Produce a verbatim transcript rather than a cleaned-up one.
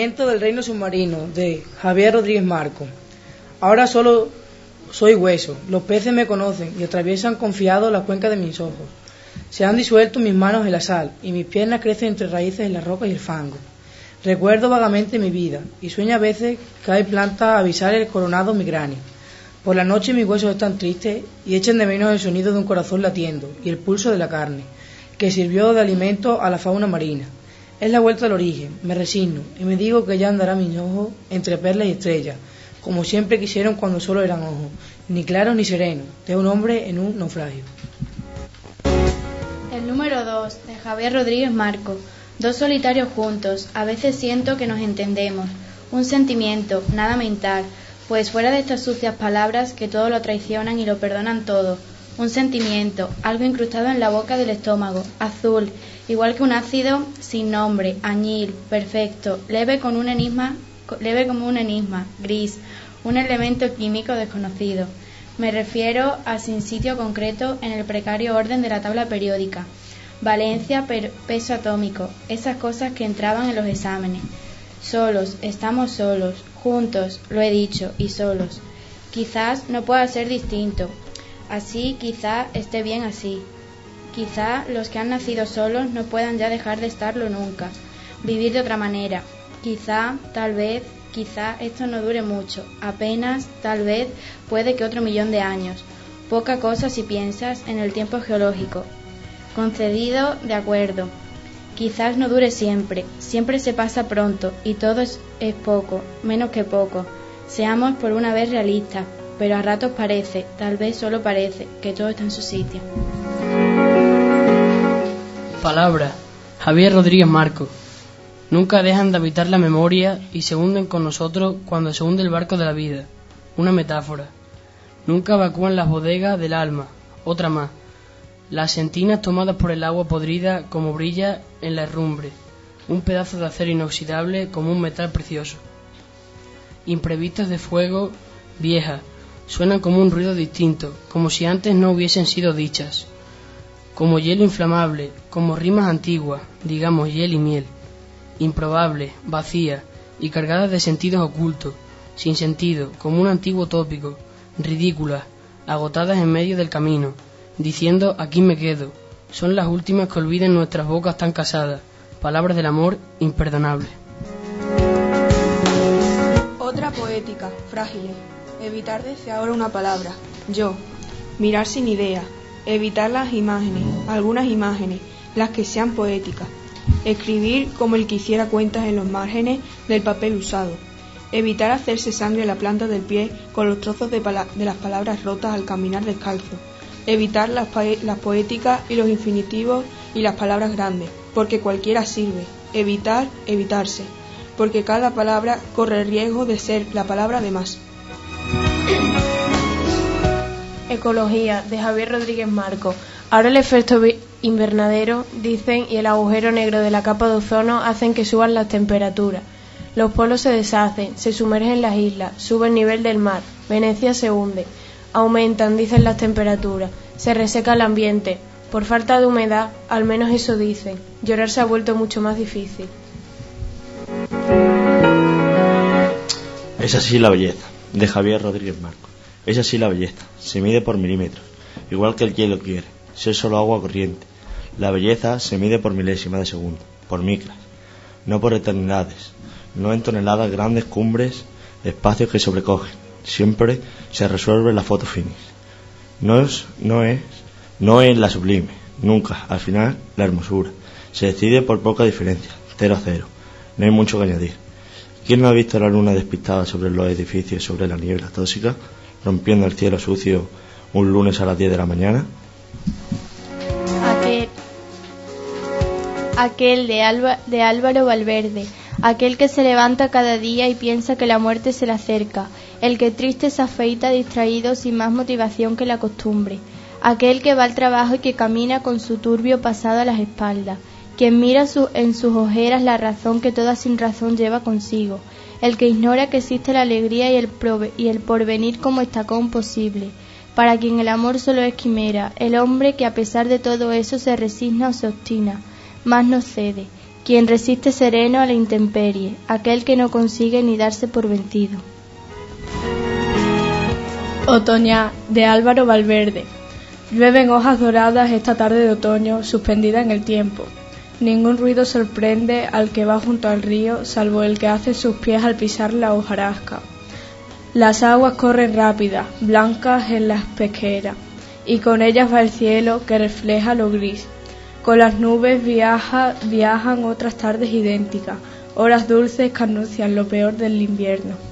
Fragmento del Reino Submarino, de Javier Rodríguez Marco. Ahora solo soy hueso, los peces me conocen y atraviesan confiados la cuenca de mis ojos. Se han disuelto mis manos en la sal y mis piernas crecen entre raíces en la roca y el fango. Recuerdo vagamente mi vida y sueño a veces que hay plantas a avisar el coronado mi cráneo. Por la noche mis huesos están tristes y echan de menos el sonido de un corazón latiendo y el pulso de la carne, que sirvió de alimento a la fauna marina. Es la vuelta al origen, me resigno y me digo que ya andará mis ojos entre perlas y estrellas, como siempre quisieron cuando solo eran ojos, ni claros ni serenos, de un hombre en un naufragio. El número dos, de Javier Rodríguez Marco. Dos solitarios juntos, a veces siento que nos entendemos. Un sentimiento, nada mental, pues fuera de estas sucias palabras que todo lo traicionan y lo perdonan todo. Un sentimiento, algo incrustado en la boca del estómago, azul, igual que un ácido sin nombre, añil, perfecto, leve con un enigma, leve como un enigma, gris, un elemento químico desconocido. Me refiero a sin sitio concreto en el precario orden de la tabla periódica. Valencia, per, peso atómico, esas cosas que entraban en los exámenes. Solos, estamos solos, juntos, lo he dicho, y solos. Quizás no pueda ser distinto. Así, quizá esté bien así. Quizá los que han nacido solos no puedan ya dejar de estarlo nunca, vivir de otra manera. Quizá, tal vez, quizá esto no dure mucho, apenas, tal vez, puede que otro millón de años. Poca cosa si piensas en el tiempo geológico. Concedido, de acuerdo. Quizás no dure siempre, siempre se pasa pronto y todo es, es poco, menos que poco. Seamos por una vez realistas, pero a ratos parece, tal vez solo parece, que todo está en su sitio. Palabra, Javier Rodríguez Marco. Nunca dejan de habitar la memoria y se hunden con nosotros cuando se hunde el barco de la vida. Una metáfora. Nunca evacúan las bodegas del alma. Otra más. Las sentinas tomadas por el agua podrida como brilla en la herrumbre. Un pedazo de acero inoxidable como un metal precioso. Imprevistas de fuego, viejas, suenan como un ruido distinto, como si antes no hubiesen sido dichas. Como hielo inflamable, como rimas antiguas, digamos hiel y miel. Improbable, vacía y cargadas de sentidos ocultos, sin sentido, como un antiguo tópico, ridículas, agotadas en medio del camino, diciendo aquí me quedo, son las últimas que olviden nuestras bocas tan casadas, palabras del amor imperdonables. Otra poética, frágiles, evitar desde ahora una palabra, yo, mirar sin idea, evitar las imágenes, algunas imágenes, las que sean poéticas. Escribir como el que hiciera cuentas en los márgenes del papel usado. Evitar hacerse sangre en la planta del pie con los trozos de, de las palabras rotas al caminar descalzo. Evitar las, las poéticas y los infinitivos y las palabras grandes, porque cualquiera sirve. Evitar, evitarse, porque cada palabra corre el riesgo de ser la palabra de más. Ecología, de Javier Rodríguez Marco. Ahora el efecto invernadero, dicen, y el agujero negro de la capa de ozono hacen que suban las temperaturas. Los polos se deshacen, se sumergen las islas, sube el nivel del mar, Venecia se hunde. Aumentan, dicen, las temperaturas, se reseca el ambiente. Por falta de humedad, al menos eso dicen. Llorar se ha vuelto mucho más difícil. Es así la belleza, de Javier Rodríguez Marco. Es así la belleza, se mide por milímetros, igual que el hielo quiere, ser solo agua corriente. La belleza se mide por milésimas de segundo, por micras, no por eternidades, no en toneladas grandes cumbres, espacios que sobrecogen. Siempre se resuelve la foto finish. No es, no es, no es la sublime, nunca, al final, la hermosura. Se decide por poca diferencia, cero a cero, no hay mucho que añadir. ¿Quién no ha visto la luna despistada sobre los edificios, sobre la niebla tóxica, rompiendo el cielo sucio un lunes a las diez de la mañana? Aquel, aquel de, Alba, de Álvaro Valverde, aquel que se levanta cada día y piensa que la muerte se le acerca, el que triste se afeita distraído sin más motivación que la costumbre, aquel que va al trabajo y que camina con su turbio pasado a las espaldas, quien mira su, en sus ojeras la razón que toda sin razón lleva consigo, el que ignora que existe la alegría y el, prove, y el porvenir como estacón posible, para quien el amor solo es quimera, el hombre que a pesar de todo eso se resigna o se obstina, mas no cede, quien resiste sereno a la intemperie, aquel que no consigue ni darse por vencido. Otoñal, de Álvaro Valverde. Llueven hojas doradas esta tarde de otoño, suspendida en el tiempo. Ningún ruido sorprende al que va junto al río, salvo el que hace sus pies al pisar la hojarasca. Las aguas corren rápidas, blancas en las pesqueras, y con ellas va el cielo que refleja lo gris. Con las nubes viaja, viajan otras tardes idénticas, horas dulces que anuncian lo peor del invierno.